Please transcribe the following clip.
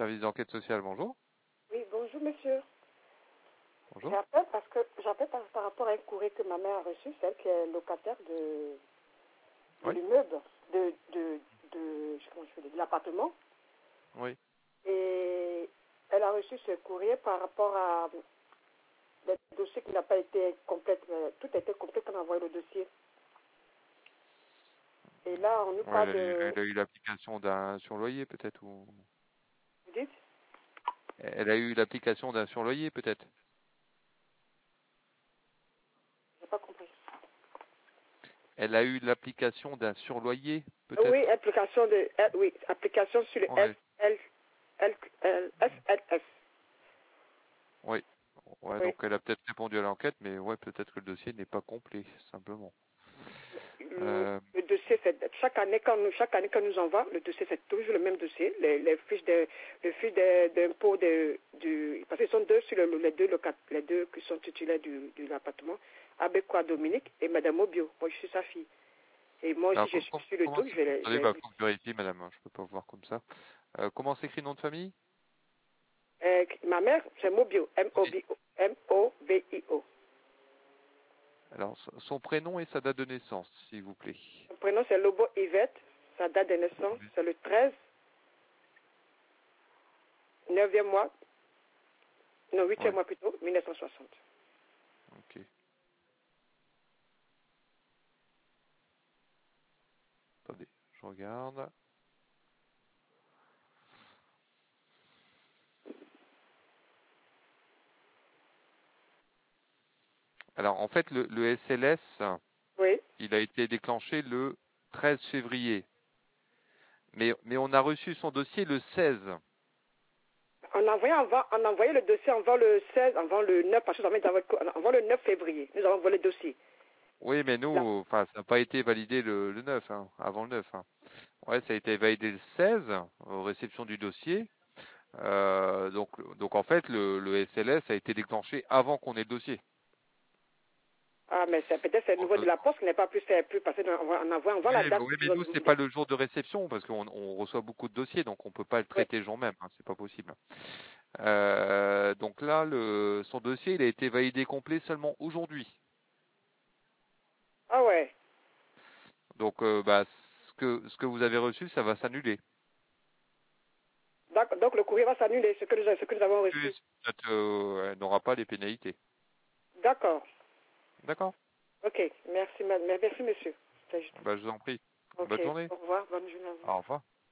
Service d'enquête sociale, bonjour. Oui, bonjour monsieur. Bonjour. J'appelle par rapport à un courrier que ma mère a reçu, celle qui est locataire de Oui. l'immeuble, comment je fais, de l'appartement. Oui. Et elle a reçu ce courrier par rapport à le dossier qui n'a pas été complet. Tout a été complet quand on a envoyé le dossier. Et là, on nous Ouais, parle de... elle a eu l'application d'un surloyer peut-être ou... Vous dites? Elle a eu l'application d'un surloyer peut-être. J'ai pas compris. Elle a eu l'application d'un surloyer Oui, peut-être. application sur le Ouais. SLS. Oui. Ouais, Oui. donc elle a peut-être répondu à l'enquête, mais ouais, peut-être que le dossier n'est pas complet, simplement. Le dossier, c'est chaque année quand nous envoie, le dossier c'est toujours le même dossier, les fiches d'impôt parce qu'ils sont deux sur les deux qui sont titulaires de l'appartement, Abekwa Dominique et Madame Obio. Moi je suis sa fille. Et moi Alors, aussi je suis sur le dos, attendez, bah, faut que je vérifie, madame, hein, je peux pas voir comme ça. Comment s'écrit le nom de famille? ma mère, c'est Mobio, Oui. Mobio. Alors, son prénom et sa date de naissance, s'il vous plaît. Son prénom c'est Lobo Yvette, sa date de naissance Oui. c'est le 13, 9e mois, non 8e Ouais, mois plutôt, 1960. ok. Attendez, je regarde. Alors, en fait, le SLS, Oui. il a été déclenché le 13 février. Mais on a reçu son dossier le 16. On envoyait le dossier avant le 16, avant le 9, parce que avant le 9 février. Nous avons envoyé le dossier. Oui, mais nous, Là. enfin, ça n'a pas été validé le 9, hein, avant le 9. Hein. Ouais, ça a été validé le 16, aux réceptions du dossier. Donc en fait, le SLS a été déclenché avant qu'on ait le dossier. Ah, mais peut-être c'est le niveau de la poste qui n'est pas plus passer. On voit la date. Oui, mais nous, c'est pas le jour de réception parce qu'on reçoit beaucoup de dossiers, donc on peut pas le Oui. traiter le jour même, hein, c'est pas possible. Donc là, son dossier, il a été validé complet seulement aujourd'hui. Ah ouais. Donc, bah, ce que vous avez reçu, ça va s'annuler. Donc le courrier va s'annuler, ce que nous avons reçu. Oui, elle n'aura pas les pénalités. D'accord. D'accord? Ok. Merci, merci monsieur. Bah, je vous en prie. Ok. Bonne journée. Au revoir. Bonne journée à vous. Au revoir.